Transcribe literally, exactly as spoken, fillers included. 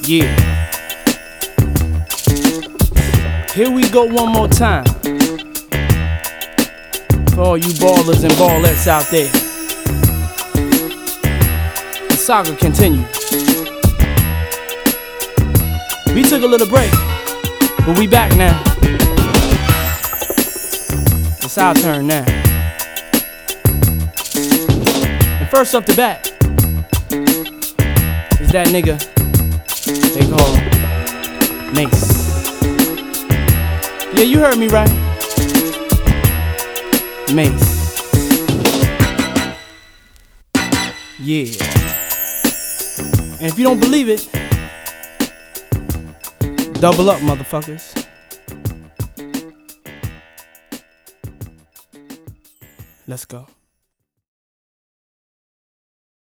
Yeah. Here we go one more time. For all you ballers and ballettes out there. The saga continues. We took a little break, but we back now. It's our turn now. And first up the bat is that nigga they call Mase. Yeah, you heard me right. Mase. Yeah. And if you don't believe it, double up, motherfuckers. Let's go.